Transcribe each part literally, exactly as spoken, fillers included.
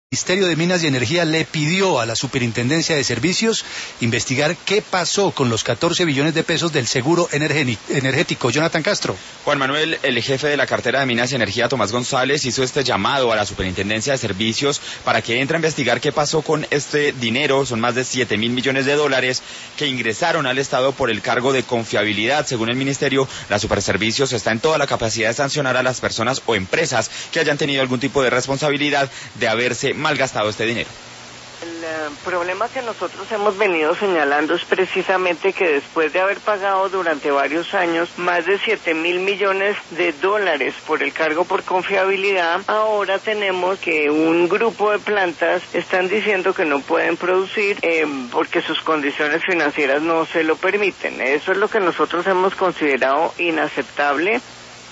El Ministerio de Minas y Energía le pidió a la Superintendencia de Servicios investigar qué pasó con los catorce billones de pesos del seguro energético. Jonathan Castro. Juan Manuel, el jefe de la cartera de Minas y Energía, Tomás González, hizo este llamado a la Superintendencia de Servicios para que entre a investigar qué pasó con este dinero. Son más de siete mil millones de dólares que ingresaron al Estado por el cargo de confiabilidad. Según el Ministerio, la Superservicios está en toda la capacidad de sancionar a las personas o empresas que hayan tenido algún tipo de responsabilidad de haberse malgastado este dinero. El uh, problema que nosotros hemos venido señalando es precisamente que después de haber pagado durante varios años más de siete mil millones de dólares por el cargo por confiabilidad, ahora tenemos que un grupo de plantas están diciendo que no pueden producir eh, porque sus condiciones financieras no se lo permiten. Eso es lo que nosotros hemos considerado inaceptable.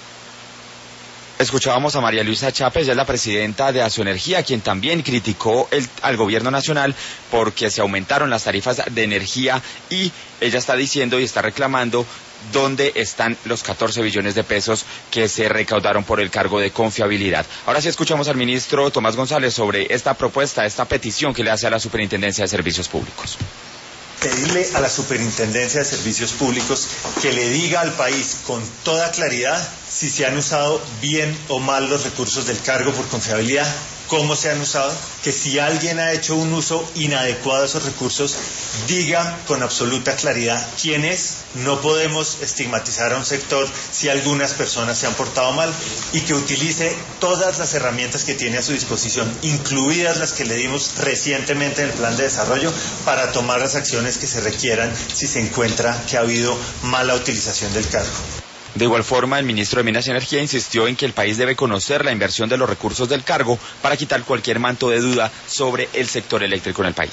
Escuchábamos a María Luisa Chávez, ella es la presidenta de Asoenergía, quien también criticó el, al gobierno nacional porque se aumentaron las tarifas de energía, y ella está diciendo y está reclamando dónde están los catorce billones de pesos que se recaudaron por el cargo de confiabilidad. Ahora sí escuchamos al ministro Tomás González sobre esta propuesta, esta petición que le hace a la Superintendencia de Servicios Públicos. Pedirle a la Superintendencia de Servicios Públicos que le diga al país con toda claridad si se han usado bien o mal los recursos del cargo por confiabilidad, cómo se han usado, que si alguien ha hecho un uso inadecuado de esos recursos, diga con absoluta claridad quién es. No podemos estigmatizar a un sector si algunas personas se han portado mal, y que utilice todas las herramientas que tiene a su disposición, incluidas las que le dimos recientemente en el plan de desarrollo, para tomar las acciones que se requieran si se encuentra que ha habido mala utilización del cargo. De igual forma, el ministro de Minas y Energía insistió en que el país debe conocer la inversión de los recursos del cargo para quitar cualquier manto de duda sobre el sector eléctrico en el país.